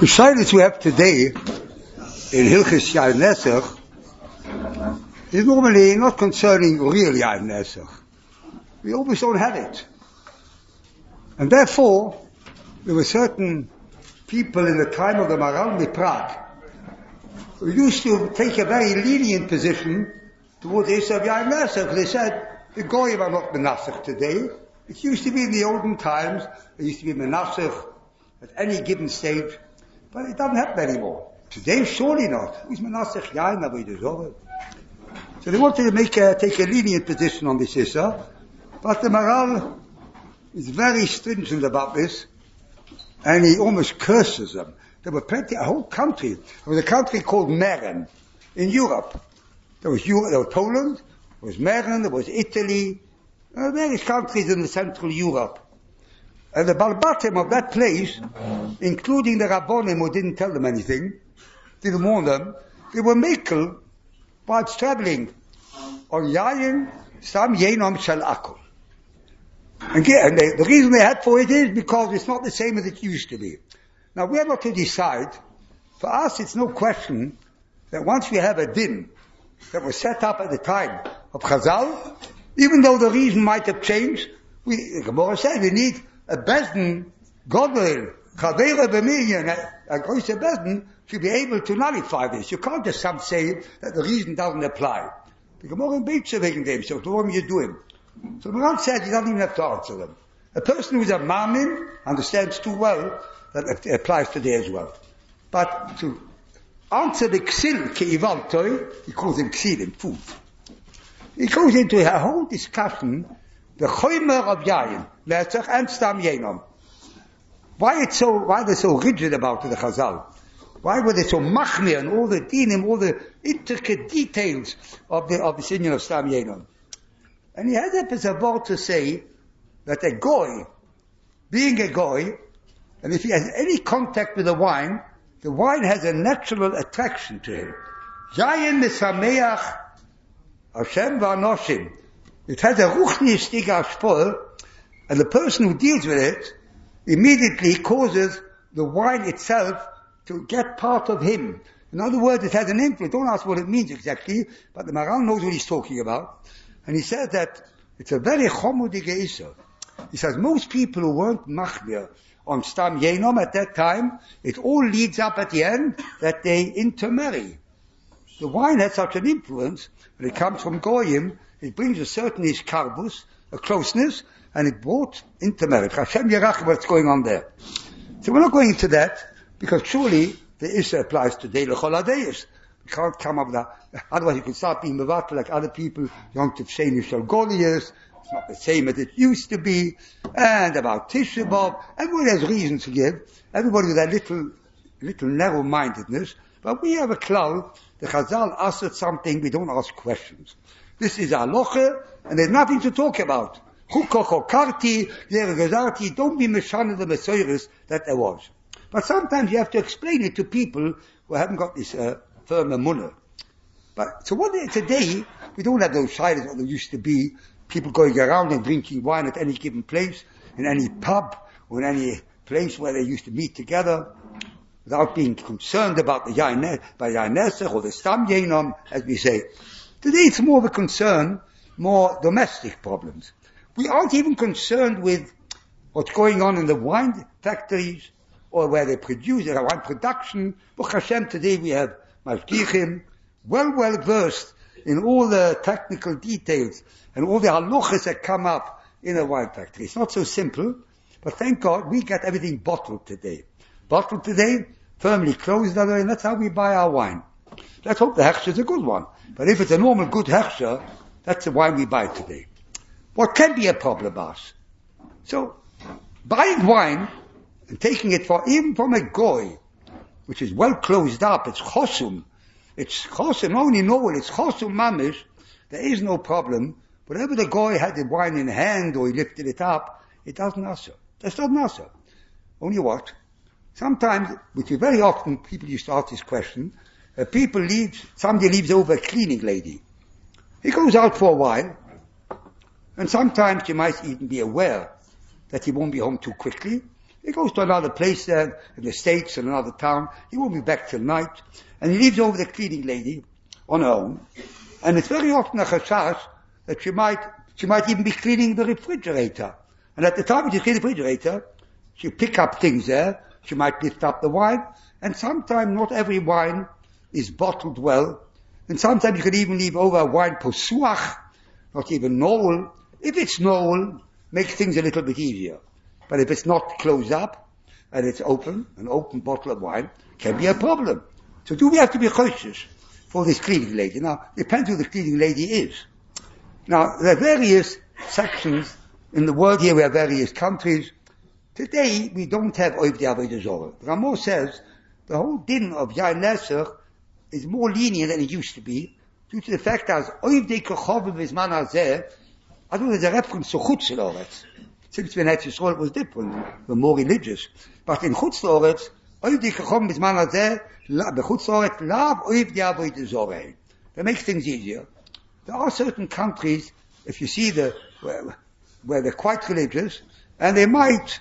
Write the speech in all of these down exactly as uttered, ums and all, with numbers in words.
The silence we have today in Hilchis Yain Nesach is normally not concerning real Yain Nesach. We always don't have it. And therefore, there were certain people in the time of the Maharal Prague who used to take a very lenient position towards the issue of Yain Nesach. They said, the Goyim are not Menasach today. It used to be in the olden times, there used to be Menasach at any given stage, but it doesn't happen anymore. Today, surely not. Who's Menasach Yain Avodah Zorah? So they wanted to make a, take a lenient position on this issue, but the Maharal is very stringent about this, and he almost curses them. There were plenty, a whole country. There was a country called Mähren in Europe. There was, Europe, there was Poland, there was Mähren, there was Italy, uh, various countries in the Central Europe. And the Balbatim of that place, including the Rabbonim who didn't tell them anything, didn't warn them, they were makel whilst traveling on Yayin Sam Yenom Shel Akol. And they, the reason they had for it is because it's not the same as it used to be. Now we are not to decide. For us it's no question that once we have a din that was set up at the time of Chazal, even though the reason might have changed, we, the Gemara said, we need a Bezdin, Godel, Chaveira B'Million, a Große Bezdin, to be able to nullify this. You can't just some say that the reason doesn't apply. The Gemara beats wegen dem, so what are you doing? So the Maharal said you don't even have to answer them. A person who's a Mamin understands too well that it applies today as well. But to answer the Ksil Ke'ivaltoi, he calls him Ksilim, food. He goes into a whole discussion, the Choymer of Yayin, Nesach and Stam Yenom. Why it's so, why they're so rigid about it, the Chazal? Why were they so machmir and all the dinim, all the intricate details of the, of the singing of Stam Yenom? And he has it as a word to say that a goy, being a goy, and if he has any contact with the wine, the wine has a natural attraction to him. Yayin misameach Hashem v'anoshim. It has a ruchnistic ashpol, and the person who deals with it immediately causes the wine itself to get part of him. In other words, it has an influence. Don't ask what it means exactly, but the Maharal knows what he's talking about. And he says that it's a very chomodige issue. He says most people who weren't machmir on Stam Yenom at that time, it all leads up at the end that they intermarry. The wine had such an influence, when it comes from Goyim, it brings a certain iskarbus, a closeness, and it brought intermarriage. Hashem Yerach, what's going on there. So we're not going into that, because surely the issue applies today, l'chol hadayis. You can't come up with that. Otherwise you could start being mevatel like other people, Yom Tov Sheni Shel Goliath. It's not the same as it used to be. And about Tisha B'Av. Everybody has reasons to give. Everybody with that little, little narrow-mindedness. But we have a klal. The Chazal asks something, we don't ask questions. This is halacha, and there's nothing to talk about. Chukoch karti, yergazarti, don't be meshana the Messiahs that there was. But sometimes you have to explain it to people who haven't got this uh, firm emunah. But so what today we don't have those shaylas that there used to be. People going around and drinking wine at any given place, in any pub or in any place where they used to meet together, without being concerned about the Yain, by Yain Nesach or the Stam Yenom, as we say. Today it's more of a concern, more domestic problems. We aren't even concerned with what's going on in the wine factories or where they produce their wine production. Baruch Hashem, today we have mashgichim, well, well versed in all the technical details and all the halachas that come up in a wine factory. It's not so simple, but thank God we get everything bottled today. Bottled today, firmly closed, and that's how we buy our wine. Let's hope the hechsher is a good one. But if it's a normal good hechsher, that's the wine we buy today. What can be a problem, us? So, buying wine and taking it for, even from a goy, which is well closed up, it's chosum, it's chosum, only know it, it's chosum mamish, there is no problem. Whatever the goy had the wine in hand or he lifted it up, it doesn't answer. That's not answer. Only what? Sometimes, which is very often, people used to ask this question, uh, people leave, somebody leaves over a cleaning lady. He goes out for a while, and sometimes you might even be aware that he won't be home too quickly. He goes to another place there, in the States, in another town. He won't be back till night. And he leaves over the cleaning lady on her own. And it's very often a chashash that she might, she might even be cleaning the refrigerator. And at the time she cleans the refrigerator, she'll pick up things there. She might lift up the wine. And sometimes not every wine is bottled well. And sometimes you can even leave over a wine posuach, not even noel. If it's noel, makes things a little bit easier. But if it's not closed up, and it's open, an open bottle of wine, can be a problem. So do we have to be cautious for this cleaning lady? Now, depends who the cleaning lady is. Now, there are various sections in the world here, we have various countries. Today, we don't have Oivdei Avodah Zorah. Ramo says, the whole din of Yain Nesach is more lenient than it used to be, due to the fact that Oivdei Kechovim Vizman Hazeh, I don't know, there's a reference to Chutz La'aretz. Since when Eretz Yisrael it was different, we're more religious. But in Chutz La'aretz, Oivdei Kechovim Vizman Hazeh, Bechutz La'aretz, Lav Oivdei Avodah Zorah. That makes things easier. There are certain countries, if you see the, where, where they're quite religious, and they might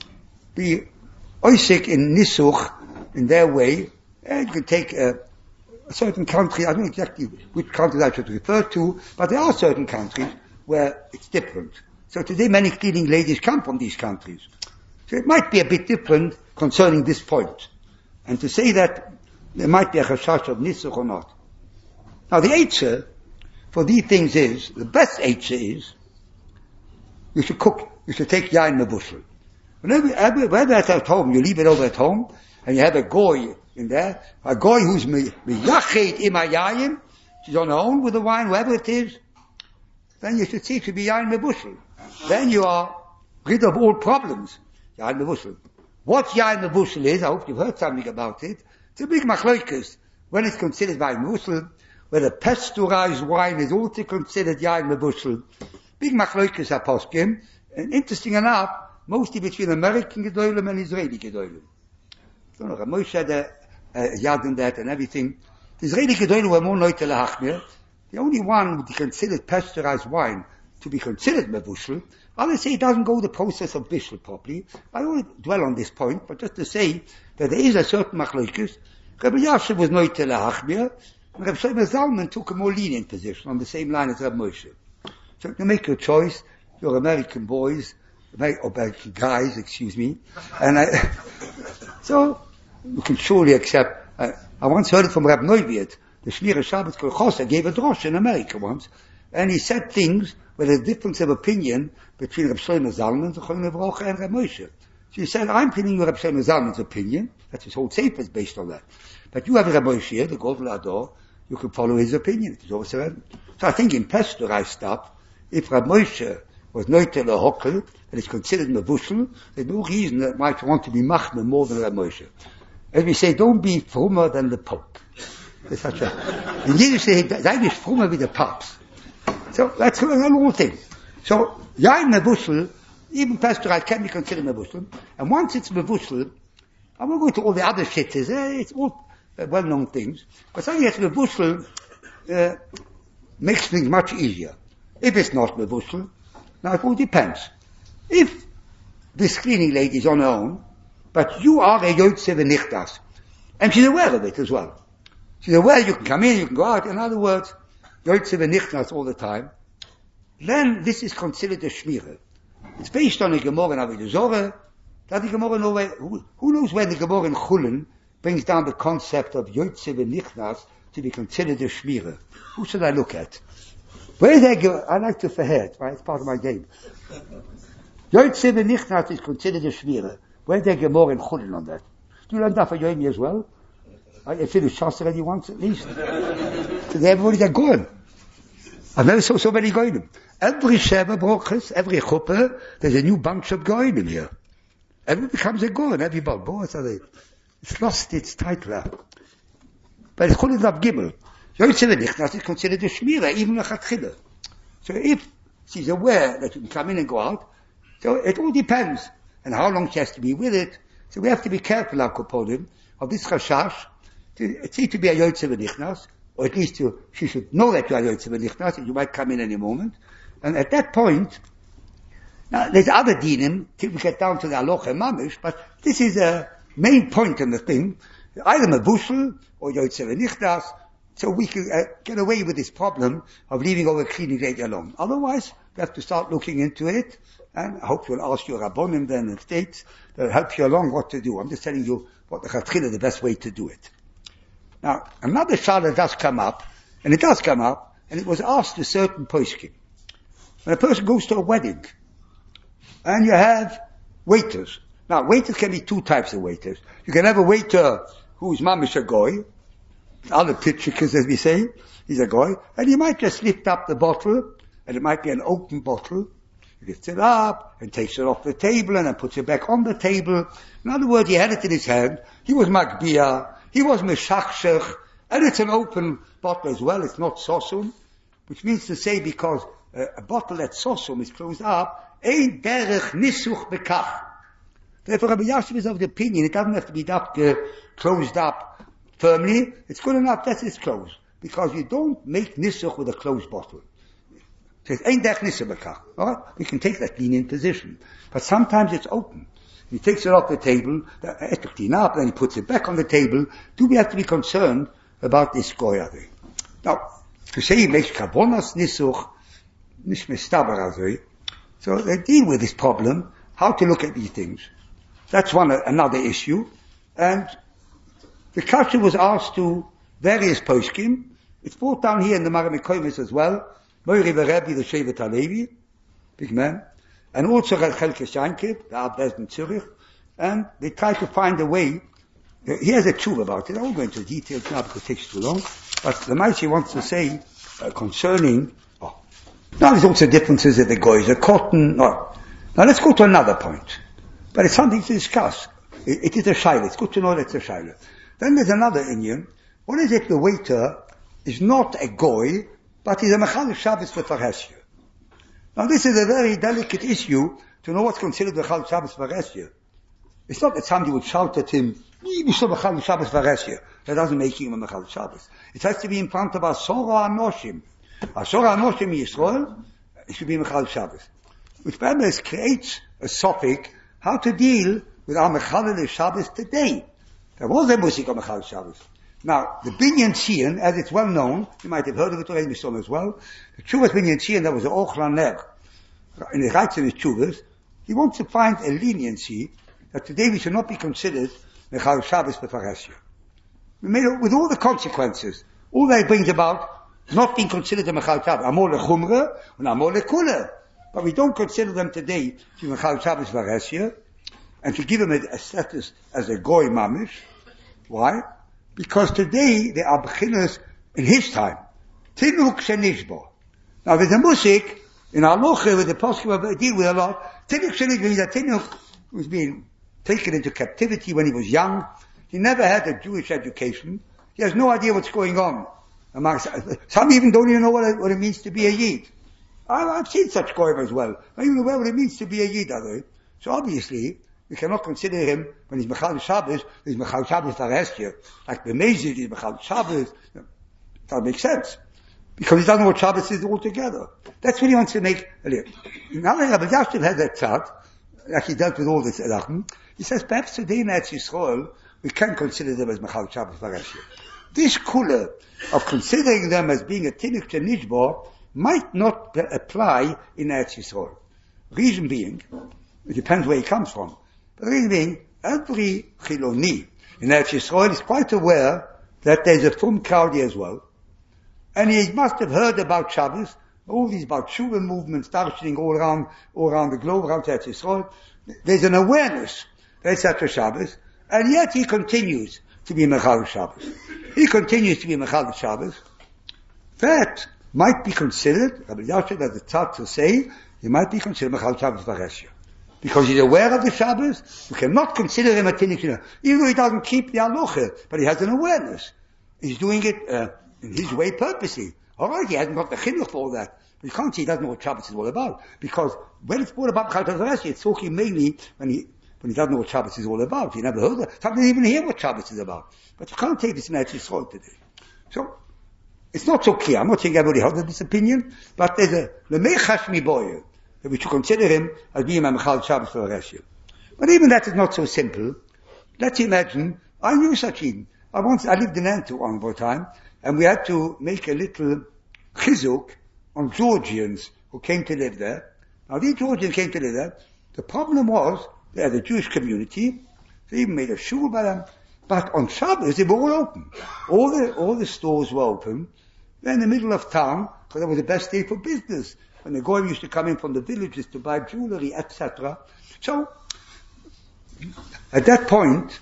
be oisik in Nisuch, in their way, and you can take a, a certain country, I don't know exactly which country I should refer to, but there are certain countries where it's different. So today many cleaning ladies come from these countries. So it might be a bit different concerning this point. And to say that there might be a chashash of Nisuch or not. Now the eitzah for these things is, the best eitzah is, you should cook, you should take yain mebushel. Whenever, whenever it's at home, you leave it over at home, and you have a goy in there, a goy who's miyachet im hayayin, she's on her own with the wine, whoever it is, then you should see it should be yain mebushel. Then you are rid of all problems. Yain mebushel. What yain mebushel is, I hope you've heard something about it, it's a big machloikus. When it's considered yain mebushel, whether pasteurized wine is also considered yain mebushel. Big machloikus are poskim, and interesting enough, mostly between American Gedolim and Israeli Gedolim. So, no, Moshe had a, a yad in that and everything. The Israeli Gedolim were more noite lehachmir. The only one who considered pasteurized wine to be considered mebushel, others say it doesn't go the process of bishul properly. I won't dwell on this point, but just to say that there is a certain machloikus. Rabbi Yashiv was noite lehachmir, and Rabbi Shlomo Zalman took a more lenient position on the same line as Rabbi Moshe. So you can make your choice. You're American boys, or guys, excuse me. And I, so, you can surely accept, uh, I once heard it from Rab Neuwirth, the Shmira Shabbat Kol Chosa gave a drosh in America once, and he said things with a difference of opinion between Rab Shlomo Zalman and Rab Moshe. So he said, I'm feeling Rab Shlomo Zalman's opinion, that's his whole sefer is based on that. But you have Rab Moshe, the Gadol Ador, you can follow his opinion. It's also, so I think in pasteurized stuff, if Rab Moshe was noitel a hokel, and it's considered mevushel, there's no reason that might want to be machmer more than Rab Moshe. As we say, don't be frummer than the Pope. There's such a, in Yiddish say, sei nicht frummer wie the Papst. So that's a normal thing. So, yain mevushel, even pasteurized can be considered mevushel, and once it's mevushel, I won't go to all the other shitties, eh, it's all uh, well-known things, but something that's mevushel, uh, makes things much easier. If it's not mevushel, now it all depends. If this cleaning lady is on her own, but you are a yotze v'nichtas, and she's aware of it as well. She's aware you can come in, you can go out, in other words, yotze v'nichtas all the time, then this is considered a shmira. It's based on a Gemara in Avodah Zorah, that the Gemara know where, who, who knows when the Gemara in Chulin brings down the concept of yotze v'nichtas to be considered a shmira. Who should I look at? Where they go, I like to verhead, right? It's part of my game. Yotze v'nichnas is considered a shmira. Where they get more in Chulin on that? Do you learn that for Yomi as well? I finished Shas already once at least. So everybody got going. I've never saw so many goyim. Every Sheva Brochus, every Chuppah, there's a new bunch of goyim here. Everybody becomes a goyim, everybody. Boy, so they, it's lost its title. But it's Chulin Rav Gimel. Yotze v'nichnas is considered a shmira, even a chatchila. So if she's aware that you can come in and go out, so it all depends. And how long she has to be with it. So we have to be careful, Al-Kopodim, of this chashash. It's to be a yotze v'nichnas, or at least to, she should know that you are yotze v'nichnas, and you might come in any moment. And at that point, Now, there's other dinim, till we get down to the halacha mamish, but this is a main point in the thing. Either mevushel, or yotzer v'nichtas, so we can uh, get away with this problem of leaving over cleaning day alone. Otherwise, we have to start looking into it, and I hope you'll ask your rabbonim then in states, they'll help you along what to do. I'm just telling you what the chatchila, the best way to do it. Now, another shala does come up, and it does come up, and it was asked to certain poskim. When a person goes to a wedding, and you have waiters. Now, waiters can be two types of waiters. You can have a waiter who's mamish a goy, other pitchikers as we say, he's a goy, and he might just lift up the bottle, and it might be an open bottle. He lifts it up, and takes it off the table, and then puts it back on the table. In other words, he had it in his hand, he was makbiyah, he was meshachshech, and it's an open bottle as well, it's not sosum, which means to say because uh, a bottle that's sosum is closed up, ein derech nisuch bekach. Therefore, Rabbi Yashiv is of the opinion, it doesn't have to be that, uh, closed up firmly, it's good enough that it's closed. Because you don't make nisuch with a closed bottle. It says, ein derech nisuch bekach. Alright? We can take that lenient position. But sometimes it's open. He takes it off the table, then he puts it back on the table. Do we have to be concerned about this goyari? Now, to say he makes karbonas nisuch, nish mestaber azoi. So they deal with this problem, how to look at these things. That's one, another issue. And the kasha was asked to various poskim. It's brought down here in the Maramikoimis as well. Moiri Rebbe, the Shevet HaLevi, big man. And also Chelkes Yankib, the Abbez in Zurich. And they try to find a way. He has a tshuva about it. I won't go into details now because it takes too long. But the Maishi wants to say uh, concerning, oh, now there's also differences that the goys are cotton. No. Now let's go to another point. But it's something to discuss. It, it is a shaila. It's good to know that it's a shaila. Then there's another Indian. What is it the waiter is not a goy, but he's a mechal Shabbos for Farhesya? Now this is a very delicate issue to know what's considered mechal Shabbos for Farhesya. It's not that somebody would shout at him, mechal Shabbos for Farhesya. That doesn't make him a mechal Shabbos. It has to be in front of Asora Anoshim. Asora Anoshim in Yisrael, it should be mechal Shabbos. Which Bemes creates a suffix how to deal with our mechal Shabbos today. There was a musik on mechal Shabbos. Now, the Binyan Tzion, as it's well known, you might have heard of it already, Mishon as well, the Tshuvas Binyan Tzion, that was the Ochlan Ner, and he writes in his Tshuvas, he wants to find a leniency that today we should not be considered Mechal Shabbos B'Farashia. We made it with all the consequences, all that it brings about, not being considered a Mechal Shabbos, Amor Lechumra, and Amor Lekula. But we don't consider them today to be Mechal Shabbos B'Farashia, and to give them a, a status as a Goy Mamish. Why? Because today they are beginners in his time. Tinuk shenishbo. Now there's a musik in our loche with the poskim deal with a lot. Tinuk shenishbo means that Tinuk was being taken into captivity when he was young. He never had a Jewish education. He has no idea what's going on. Amongst, some even don't even know what it, what it means to be a Yid. I've seen such goyim as well. I don't even know what it means to be a Yid, are they? So obviously, we cannot consider him, when he's Mechal Shabbos, he's Mechal Shabbos Fareshia. Like the Mezid, he's Mechal Shabbos. That makes sense. Because he doesn't know what Shabbos is altogether. That's what he wants to make clear. Now that Rabbi Yashiv has that tzad, like he dealt with all this Elachim, he says, perhaps today in Eretz Yisrael, we can consider them as Mechal Shabbos Fareshia. This kula of considering them as being a Tinuk Shenishbo might not apply in Eretz Yisrael. Reason being, it depends where he comes from. The reason being, every Chiloni in Eretz Yisrael is quite aware that there's a Fum Kaudi as well. And he must have heard about Shabbos, all these about Shuvah movements, darshaning all around, all around the globe, around Eretz Yisrael. There's an awareness that it's such a Shabbos, and yet he continues to be Mechal Shabbos. He continues to be Mechal Shabbos. That might be considered, Rabbi Yashiv has the tzad to say, he might be considered Mechal Shabbos Vareshia. Because he's aware of the Shabbos, you cannot consider him a Tinuk Shenishbo. Even though he doesn't keep the halacha, but he has an awareness. He's doing it uh, in his way purposely. Alright, he hasn't got the chinuch for all that. But you can't say he doesn't know what Shabbos is all about. Because when it's all about Mechal Shabbos, it's talking mainly when he, when he doesn't know what Shabbos is all about. He never heard that. Some didn't even hear what Shabbos is about. But you can't take this in Eretz Yisrael today. So, it's not so clear. I'm not saying everybody has this opinion, but there's a, Lemei Chashmi Boyer. that we should consider him as being a Mechal Shabbos for Resha. But even that is not so simple. Let's imagine, I knew such Eden. I once, I lived in Antwerp one more time, and we had to make a little chizuk on Georgians who came to live there. Now these Georgians came to live there. The problem was, they had a Jewish community, they even made a shul by them, but on Shabbos they were all open. All the, all the stores were open. They're in the middle of town, because that was the best day for business. When the goyim used to come in from the villages to buy jewelry, et cetera. So, at that point,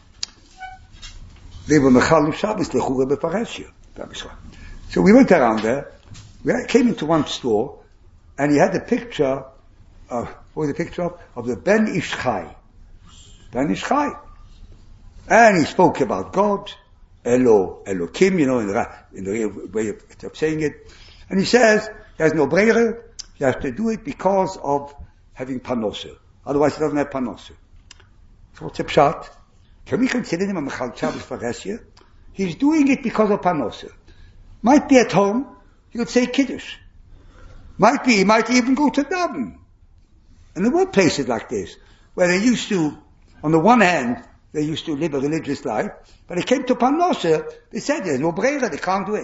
they were Mechal Shabbos, Lechura Befareshia. So we went around there, we came into one store, and he had a picture of, what was the picture of? Of the Ben Ish Chai. Ben Ish Chai. And he spoke about God, Elo, Elokim, you know, in the, in the way of, of saying it. And he says, he has no breira, he has to do it because of having panosah. Otherwise he doesn't have panosah. So what's a pshat? Can we consider him a Mechal Shabbos for Resha? He's doing it because of panosah. Might be at home, he would say Kiddush. Might be, he might even go to Daven. And there were places like this, where they used to, on the one hand, they used to live a religious life, but it came to panosah, they said there's no breira, they can't do it.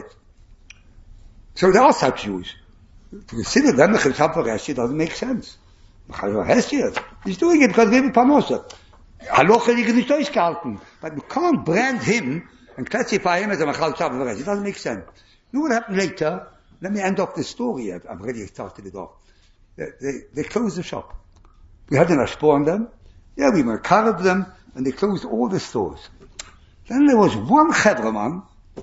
So there are such Jews. To consider them Mechal Shabbos for Resha doesn't make sense. Mechal Resha, he's doing it because of every panosah. Halacha is nicht durchgehalten. But you can't brand him and classify him as a Mechal Shabbos for Resha. It doesn't make sense. You know what happened later? Let me end off the story. I've already started it off. They, they, they closed the shop. We had an ashpo on them. Yeah, we carved them, and they closed all the stores. Then there was one Chevraman,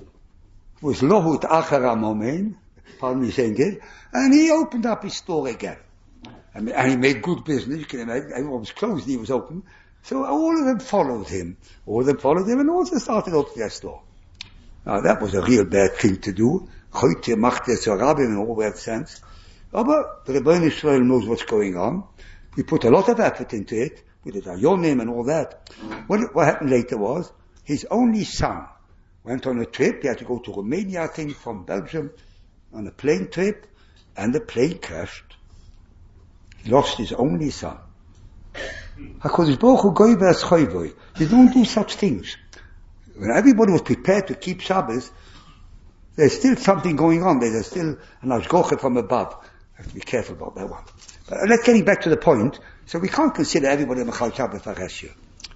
who was Lohut Achara Momein, pardon me saying it, and he opened up his store again. And, and he made good business. You can imagine, everyone was closed and he was open. So all of them followed him. All of them followed him and also started opening their store. Now that was a real bad thing to do. Heute macht er zur Rabbi in all that sense. Aber the Rebbeinu Israel knows what's going on. We put a lot of effort into it, with the Dayonim and all that. What, what happened later was, his only son went on a trip. He had to go to Romania, I think, from Belgium, on a plane trip, and the plane crashed. He lost his only son. HaKadosh Baruch Hu goy v'aschoi. They don't do such things. When everybody was prepared to keep Shabbos, there's still something going on. There's still an ashgocha from above. I have to be careful about that one. But let's getting back to the point. So we can't consider everybody a Mechal Shabbos for Resha.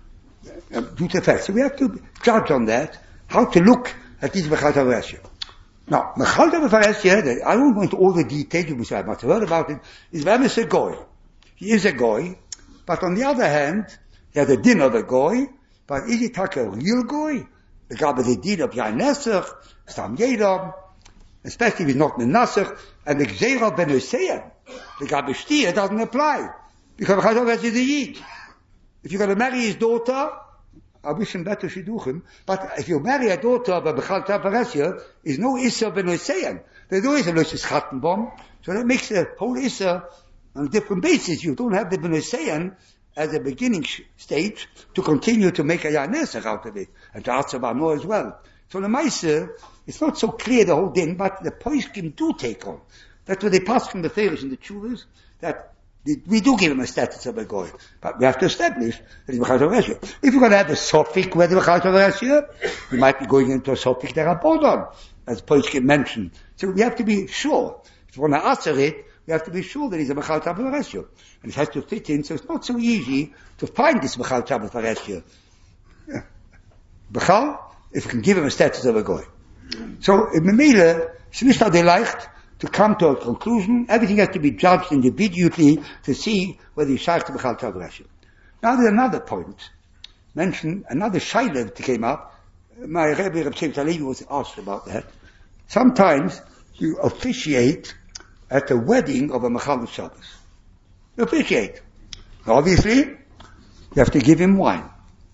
Due to the fact. So we have to judge on that, how to look at these Mechal Shabbos for Resha. Now, Mechal Shabbos for Resha, I won't go into all the details, you must have heard about it, is Vemis a goy. He is a goy, but on the other hand, he has a din of a goy, but is he like a real goy? The guy with the din of Yain Nesach, Stam Yedam, especially if he's not Menasach, and the Gzeira Ben Hussein, the guy B'Shtia doesn't apply. Because Mechal Shabbos is a Yid. If you're going to marry his daughter, I wish him better shidduchim, but if you marry a daughter of a Mechal Shabbos for Resha, is no Issa Ben Hussein. There's no Issa Lushis Chattenbaum, so that makes the whole Issa on a different basis. You don't have the Ben Hussein as a beginning sh- stage to continue to make a Yanesach out of it, and to Atzabano as well. So the Meiser, it's not so clear the whole thing, but the Poiskim do take on. That's what they pass from the Pharisees and the Chuvas, that we do give him a status of a goy, but we have to establish that he's Mechal Shabbos for Resha. If you're going to have a Sophic where the Mechal Shabbos for Resha, you might be going into a Sophic Derabodon, as Poiskim mentioned. So we have to be sure. If you want to answer it, we have to be sure that he's a Mechal Shabbos for Resha. And it has to fit in, so it's not so easy to find this Mechal Shabbos for Resha. Yeah. Bechal, if we can give him a status of a goy. So, in Memele, it's nicht leicht to come to a conclusion. Everything has to be judged individually to see whether he's shaykh to Mechal Shabbos for Resha. Now there's another point. Mention another shaila that came up. My Rebbe Reb Chaim Talevi was asked about that. Sometimes you officiate at the wedding of a Mechal Shabbos. You officiate. Obviously, you have to give him wine.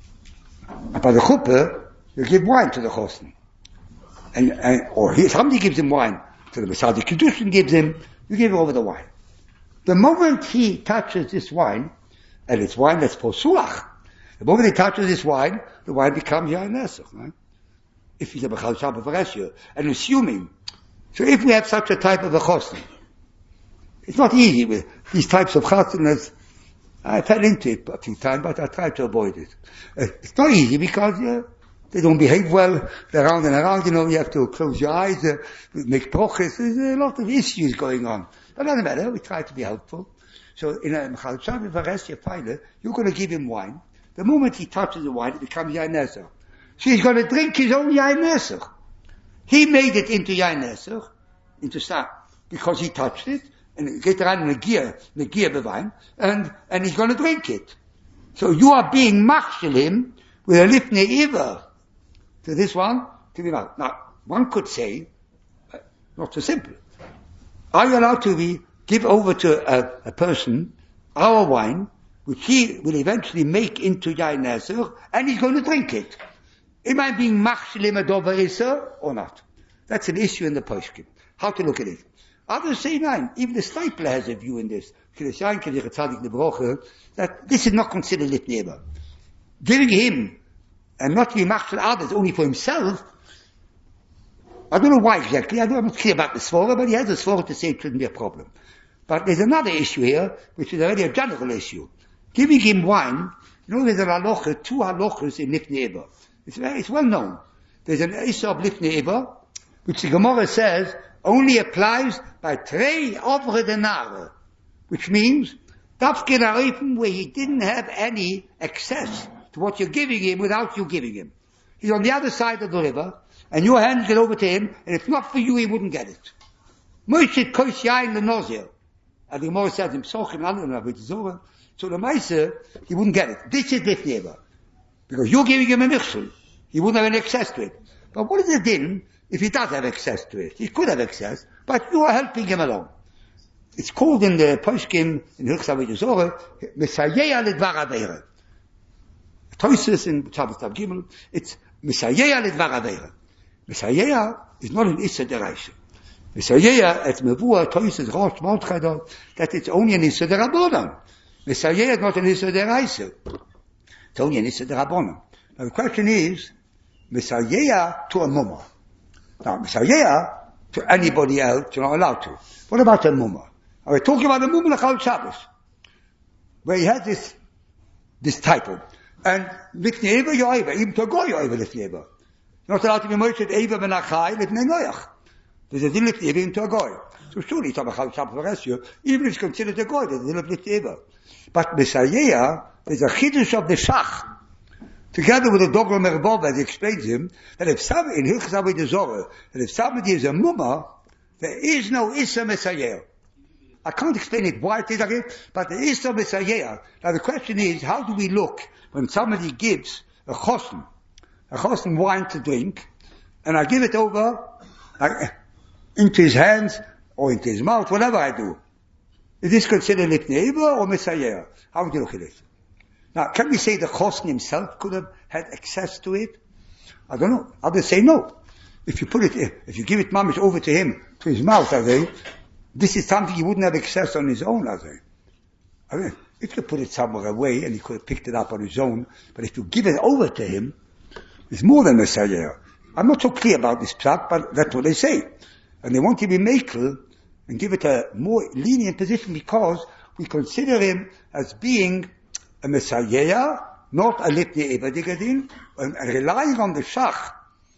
And by the chuppah, you give wine to the chosn. And, and, or he, somebody gives him wine to the Masadi Kedushin gives him, you give him over the wine. The moment he touches this wine, and it's wine that's posuach, the moment he touches this wine, the wine becomes Yain Nesach, right? If he's a Mechal Shabbos for Resha, and assuming, so if we have such a type of a chosn, It's not easy with these types of chasanas. I fell into it a few times, but I tried to avoid it. Uh, it's not easy because uh, they don't behave well. They're around and around, you know, you have to close your eyes, uh, make broches. There's a lot of issues going on. But it doesn't matter, we try to be helpful. So in a Mechal Shabbos Varesya Feile, you're going to give him wine. The moment he touches the wine, it becomes Yain Neser. So he's going to drink his own Yain Neser. He made it into Yain Neser, into Sa, because he touched it, and get around in the gear, the gear bewein, and, and he's going to drink it. So you are being machshel him with a lifnei iver to this one, to be mouth. Now, one could say, uh, not so simple. Are you allowed to be, give over to a, a person our wine, which he will eventually make into Yain Neser, and he's going to drink it? Am I being machshel him a dover iser, or not? That's an issue in the poskim. How to look at it. Others say nine. Even the Stipler has a view in this. That this is not considered lifnei iver. Giving him, and not to be machshel others only for himself, I don't know why exactly, I don't, I'm not clear about the svara, but he has a svara to say it shouldn't be a problem. But there's another issue here, which is already a general issue. Giving him wine, you know there's a halacha, two halachas in lifnei iver. It's very, it's well known. There's an issue of lifnei iver, which the Gemara says, only applies by trei ovre denare, which means dafke na'ofen where he didn't have any access to what you're giving him without you giving him. He's on the other side of the river, and your hands get over to him, and if not for you, he wouldn't get it. Moshe kosh yain lenozir, and the Gemara says him sochim anan, so the Meiser, he wouldn't get it. This is lifnei iver, because you're giving him a michshel, he wouldn't have any access to it. But what is the din if he does have access to it? He could have access, but you are helping him along. It's called in the poskim in Hilchos Avodas Zorah, Mesayeya ledvar aveira. Toises in Shabbos Tav Gimel, it's Mesayeya ledvar aveira. Mesayeya is not an Issa deraisa. Mesayeya et mevua Toises Rosh Mordchadot, that it's only an Issa derabonon. Mesayeya is not an Issa deraisa. It's only an Issa derabonon. Now the question is, Mesayeya to a mumma. Now, Mesayeya to anybody else, you're not allowed to. What about a mumma? We're talking about a mumma L'chal Shabbos, where he has this, this title. And lifnei iver you're iver, even to a goy you're iver lifnei iver. You're not allowed to be moished iver ben achai lifnei noyach. There's a din lifnei iver into a goy. So surely it's a L'chal Shabbos Varesya, even if it's considered a goy, there's a din of lifnei iver. But Mesayeya, there's a chiddush of the shach. Together with the Dogro Merbov, as he explains him, that if somebody, in Hilchos Avodas Zorah, that if somebody is a mumma, there is no Issa Mesayeya. I can't explain it why it is like it, but there is no Mesayeya. Now the question is, how do we look when somebody gives a chosn, a chosn wine to drink, and I give it over, like, into his hands, or into his mouth, whatever I do. Is this considered lifnei iver or Mesayeya? How would you look at it? Now, can we say the chosn himself could have had access to it? I don't know. Others say no. If you put it, if you give it mamish over to him, to his mouth, I think, this is something he wouldn't have access on his own, I think. I mean, if you put it somewhere away and he could have picked it up on his own, but if you give it over to him, it's more than Mesayeya. I'm not so clear about this pshat, but that's what they say. And they want to be makel and give it a more lenient position because we consider him as being a Mesayeya, not a lifnei iver digadin, and, and relying on the shach.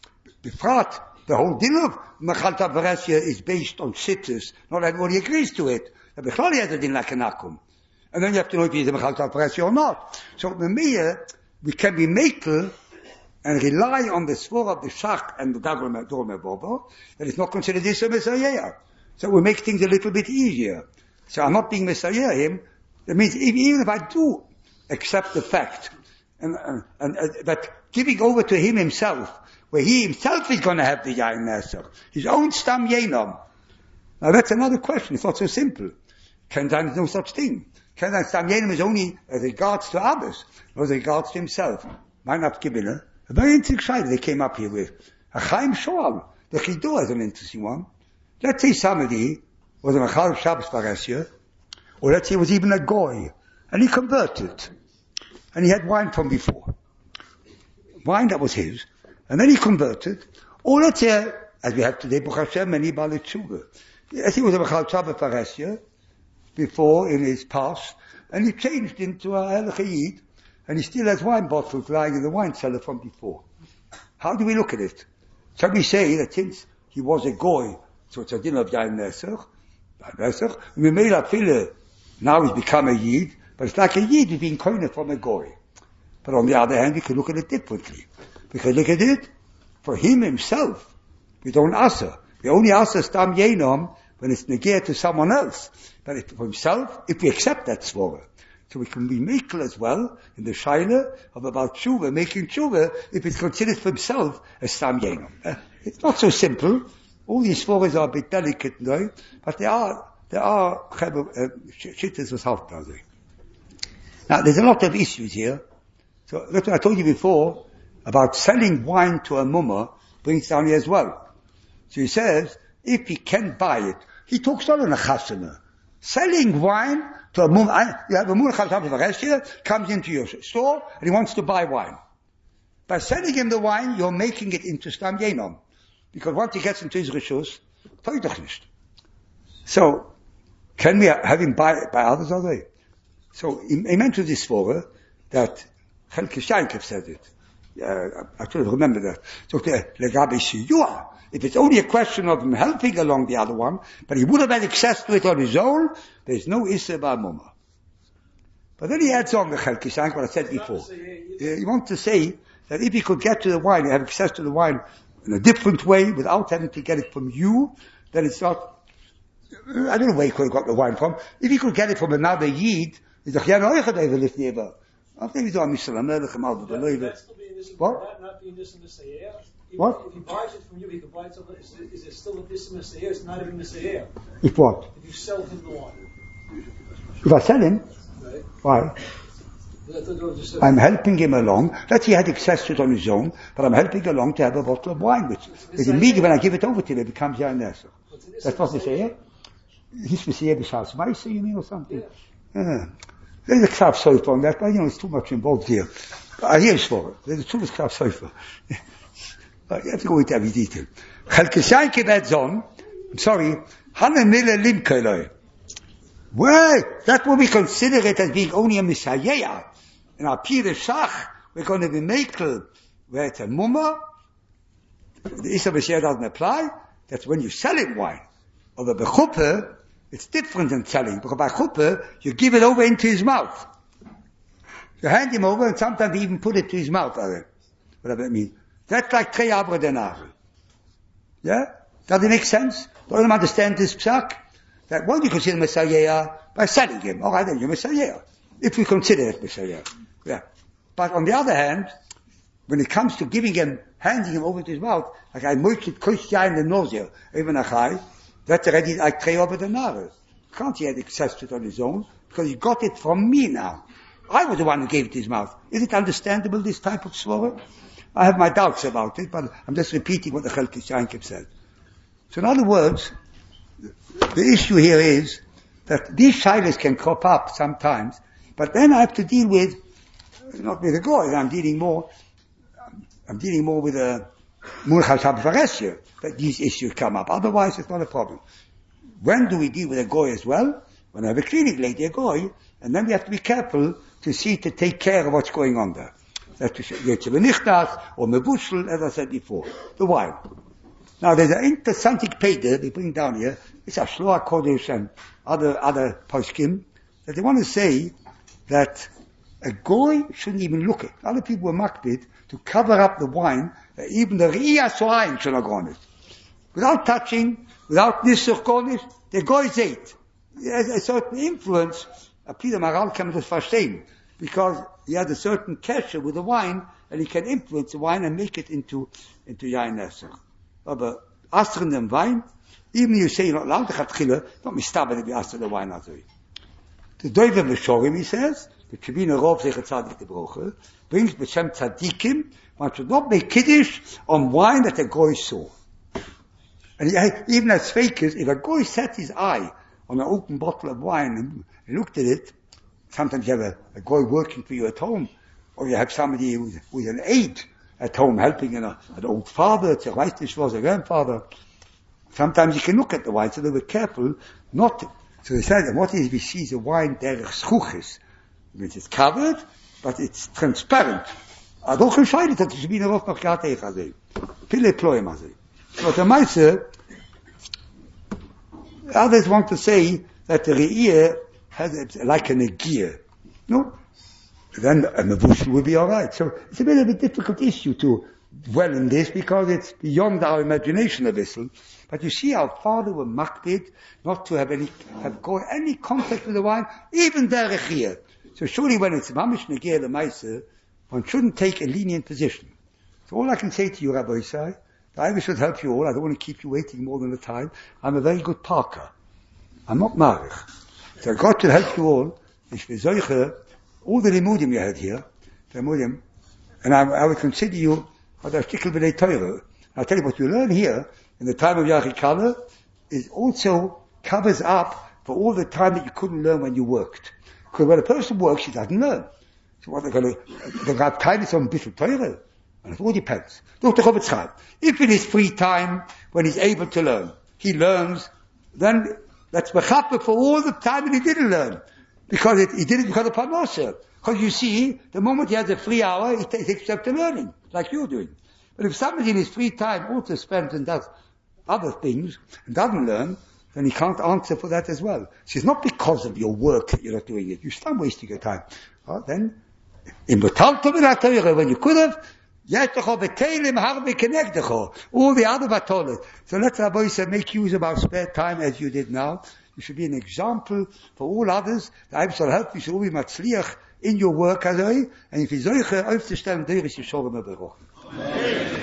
Befrat, the whole din of Mechal Tav Varesya is based on sittus. Not everybody agrees to it. The Bechlali has a din like an akum. And then you have to know if he's a Mechal Tav Varesya or not. So the Meir, we can be makel and rely on the svor of the shach and the Dagor Merbobo, that it's not considered this a Mesayeya. So we make things a little bit easier. So I'm not being Mesayeya him. That means even if I do accept the fact, and, and, and uh, that giving over to him himself, where he himself is going to have the Yain Neser, his own Stam Yenom. Now that's another question, it's not so simple. Can there no such thing? Can there Stam Yenom is only as regards to others, not as regards to himself. Mein Abgibiner, a very interesting side they came up here with. A Chaim Shoal, the Chidur is an interesting one. Let's say somebody was a Mechal Shabbos Varesya, or let's say he was even a Goy, and he converted. And he had wine from before. Wine that was his. And then he converted. Or let's say, as we have today, Baruch Hashem, many Baalei Tshuva. As he was a Mechal Shabbos Varesya, before in his past, and he changed into a Halacha Yid, and he still has wine bottles lying in the wine cellar from before. How do we look at it? Shall we say that since he was a goy, so it's a din of Yain Nesach, Nesach, we made a filler, now he's become a Yid, but it's like a Yid who's been coined from a goy. But on the other hand, we can look at it differently. We can look at it for him himself. We don't answer. We only answer Stam Yenom when it's negate to someone else. But if for himself, if we accept that svara. So we can be makel as well in the shaila of about tshuva, making tshuva, if it's considered for himself as Stam Yenom. Uh, it's not so simple. All these svaras are a bit delicate now, but they are, there are uh, shittas was half brother. Now there's a lot of issues here. So that's what I told you before about selling wine to a mumma brings down here as well. So he says, if he can buy it, he talks not on a chasana. Selling wine to a mumma, you have a mumma chasana comes into your store and he wants to buy wine. By selling him the wine, you're making it into Stam Yenom. Because once he gets into his rishus, toidach nicht. So, can we have him buy by others, are they? So, he, he mentioned this for that Chelke Shaykov said it. Uh, I should have remembered that. So, legabe shiyua. If it's only a question of him helping along the other one, but he would have had access to it on his own, there's no issa bar mumma. But then he adds on the Chelke Shaykov, what I said before. He wants to say that if he could get to the wine, he have access to the wine in a different way, without having to get it from you, then it's not, I don't know where he could have got the wine from. If he could get it from another Yid, he's like, yeah, no, I could even live nearby. I think he's on Mishnah, Melech, and Malva, believe it. What? What? If he buys it from you, he can buy it somewhere. Is, is there still a Nissim Seir? It's not even a Seir. If what? If you sell him the wine. If I sell him? Right. Why? I'm helping him along. Let's say he had access to it on his own, but I'm helping along to have a bottle of wine, which is immediately when I give it over to him, it becomes Yain Nesach. That's what they say, yeah? He's Messiah B'Shas Maisa, you mean, or something? Yeah. yeah. There's a Krav Sofer on that, but you know, it's too much involved here. I hear it's for it. There's a true Krav Sofer. But you have to go into every detail. Chelke Shaykov adds on, I'm sorry, Hana Mille Limkeloi. Well, that's what we consider it as being only a Messiah. In our Pire Shach, we're going to be makel where it's a mumma. The Issa B'Sheh doesn't apply. That's when you sell him wine. Although by chuppah, it's different than selling. Because by chuppah, you give it over into his mouth. You hand him over and sometimes you even put it to his mouth. Whatever it means. That's like Trei Abra Denar. Yeah? Does it make sense? Don't you understand this psak? That what you consider Messiah by selling him. Alright, then you're Messiah. If we consider it Messiah. Yeah. But on the other hand, when it comes to giving him, handing him over to his mouth, like I moich it kosh yain and nausea, even a chai, that's already like Trei Abra Denar. Can't he have access to it on his own? Because he got it from me now. I was the one who gave it to his mouth. Is it understandable, this type of svara? I have my doubts about it, but I'm just repeating what the Chelke Shaykov said. So in other words, the issue here is that these shilas can crop up sometimes, but then I have to deal with, not with a goy, I'm dealing more, I'm dealing more with a Murchal Shabbaresya, that these issues come up. Otherwise, it's not a problem. When do we deal with a goy as well? When I have a clinic lady, a goy, and then we have to be careful to see, to take care of what's going on there. That's Yetzirah or Mebushel, as I said before. The wine. Now there's an interesting paper they bring down here. It's a Shloah Kodesh and other, other poskim, that they want to say that a goy shouldn't even look at. Other people were makbid to cover up the wine, that even the Riyah Sohaim should not go on it. Without touching, without Nisuch Kodesh, the goy's ate. There's a certain influence, a Peter Maral can just verstehen, because he had a certain kesher with the wine, and he can influence the wine and make it into, into Yain Nesach. But asking them wine, even you say not loud, don't be stubborn if you ask the wine. The Doiver Meshorim, he says, the Kibina Rov Zecher Tzadik Debroche, brings B'Shem Tzadikim, one should not make Kiddush on wine that a goy saw. And he, even as fakers, if a goy set his eye on an open bottle of wine and, and looked at it, sometimes you have a, a goy working for you at home, or you have somebody who's, who's an aide at home helping you know, an old father, it's a right was a grandfather. Sometimes you can look at the wine, so they were careful not to. So he said, what is we see the wine derech schuches. It means it's covered, but it's transparent. Adoch entscheidet, dass ich bin darauf noch gerade ich also. Viele Ploim also. So the Meise, others want to say that the Re'iyah has it like a negiah. No? Then a Mevushel will be alright. So it's a bit of a difficult issue to dwell in this because it's beyond our imagination a vessel. But you see how far they were makbid not to have any, have got any contact with the wine, even der Re'iyah. So surely when it's mamish negiah the Meise, one shouldn't take a lenient position. So all I can say to you, Rabbi Isai, I should help you all. I don't want to keep you waiting more than a time. I'm a very good parker. I'm not marich. So God should help you all. Ich will solche, all the limudim you had here, the limudim, and I, I would consider you a shtickle b'nei Torah. I'll tell you what you learn here in the time of Yachikala is also covers up for all the time that you couldn't learn when you worked. Because when a person works, he doesn't learn. So what they're going to, they're going to have time on Bishul Torah. And it all depends. If in his free time, when he's able to learn, he learns, then that's mechaper for all the time that he didn't learn. Because it, he did it because of Parnasa. Because you see, the moment he has a free hour, he takes himself to learning, like you're doing. But if somebody in his free time also spends and does other things, and doesn't learn, then he can't answer for that as well. So it's not because of your work that you're not doing it. You start wasting your time. Well, then, in the Torah, when you could have, all the other batolet. So let's Rabbi say, make use of our spare time as you did now. You should be an example for all others. The Eib shall help you, should all be matzliach in your work, and if you solche aufzustellen, der ist Yisholem Beruch.